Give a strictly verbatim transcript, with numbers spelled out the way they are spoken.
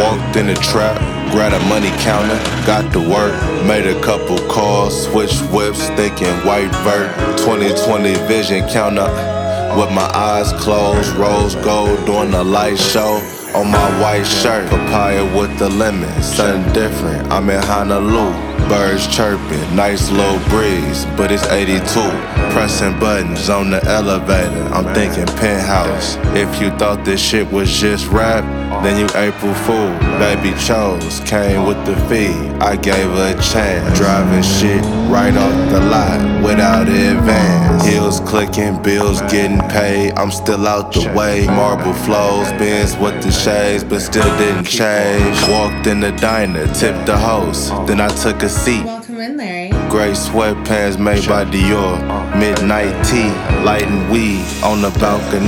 Walked in the trap, grabbed a money counter, got to work, made a couple calls, switched whips, thinking white vert. twenty twenty vision counter with my eyes closed, rose gold during the light show. On my white shirt, papaya with the lemon, something different, I'm in Honolulu. Birds chirping, nice little breeze, but it's eighty-two. Pressing buttons on the elevator, I'm thinking penthouse. If you thought this shit was just rap, then you April Fool. Baby chose, came with the fee, I gave her a chance. Driving shit right off the lot without advance. Heels clicking, bills getting paid, I'm still out the way. Marble flows, Benz with the shades, but still didn't change. Walked in the diner, tipped the host, then I took a seat. Welcome in, Larry. Gray sweatpants made by Dior. Midnight tea, lighting weed on the balcony.